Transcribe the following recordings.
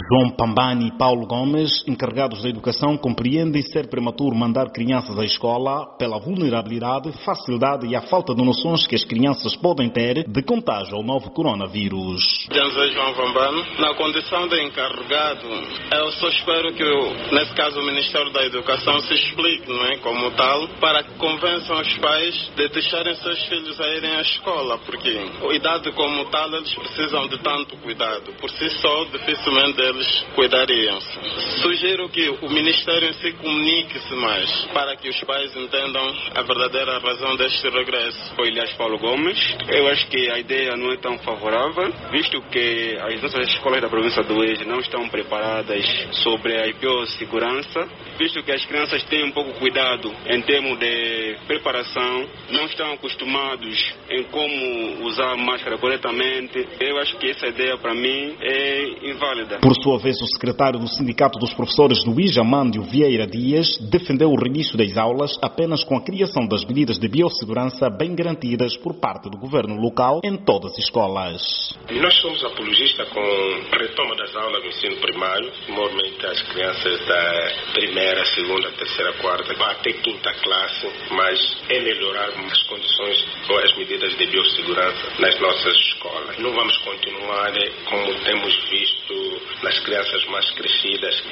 João Pambani e Paulo Gomes, encarregados da educação, compreendem ser prematuro mandar crianças à escola pela vulnerabilidade, facilidade e a falta de noções que as crianças podem ter de contágio ao novo coronavírus. João Pambani, na condição de encarregado, eu só espero que, nesse caso, o Ministério da Educação se explique, não é, como tal, para que convençam os pais de deixarem seus filhos a irem à escola, porque a idade como tal, eles precisam de tanto cuidado. Por si só, dificilmente eles cuidariam-se. Sugiro que o Ministério em si comunique-se mais, para que os pais entendam a verdadeira razão deste regresso. O Elias Paulo Gomes, eu acho que a ideia não é tão favorável, visto que as nossas escolas da província do Uíge não estão preparadas sobre a biossegurança, visto que as crianças têm um pouco cuidado em termos de preparação, não estão acostumados em como usar máscara corretamente. Eu acho que essa ideia, para mim, é inválida. Por sua vez, o secretário do Sindicato dos Professores do Uíge, Amândio Vieira Dias, defendeu o reinício das aulas apenas com a criação das medidas de biossegurança bem garantidas por parte do governo local em todas as escolas. Nós somos apologistas com a retoma das aulas do ensino primário, normalmente as crianças da primeira, segunda, terceira, quarta, até quinta classe, mas é melhorar as condições ou as medidas de biossegurança nas nossas escolas. Não vamos continuar como temos visto nas crianças mais crescidas.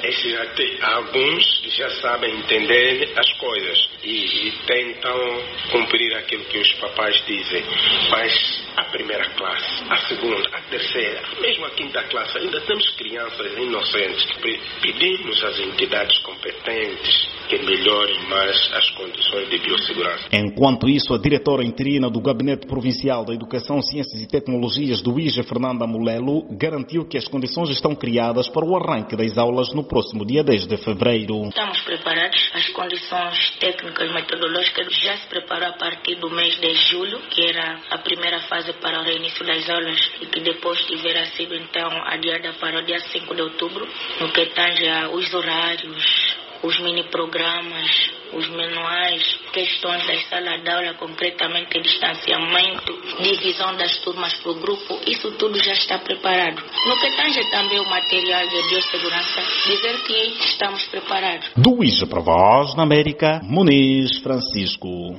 Alguns já sabem entender as coisas e tentam cumprir aquilo que os papais dizem, mas a primeira classe, a segunda, a terceira, mesmo a quinta classe, ainda temos crianças inocentes. Pedimos às entidades competentes que melhorem mais as condições de biossegurança. Enquanto isso, a diretora interina do Gabinete Provincial da Educação, Ciências e Tecnologias do Uíge, Fernanda Mulelo, garantiu que as condições estão criadas para o arranque das aulas no próximo dia 10 de fevereiro. Estamos preparados, as condições técnicas e metodológicas já se prepararam a partir do mês de julho, que era a primeira fase para o reinício das aulas e que depois tiverá sido então adiada para o dia 5 de outubro, no que tange os horários, os mini-programas, os manuais, questões das salas de aula, concretamente distanciamento, divisão das turmas por grupo, isso tudo já está preparado. No que tange também o material de biossegurança, dizer que estamos preparados. Do Uíge para a Voz da América, Muniz Francisco.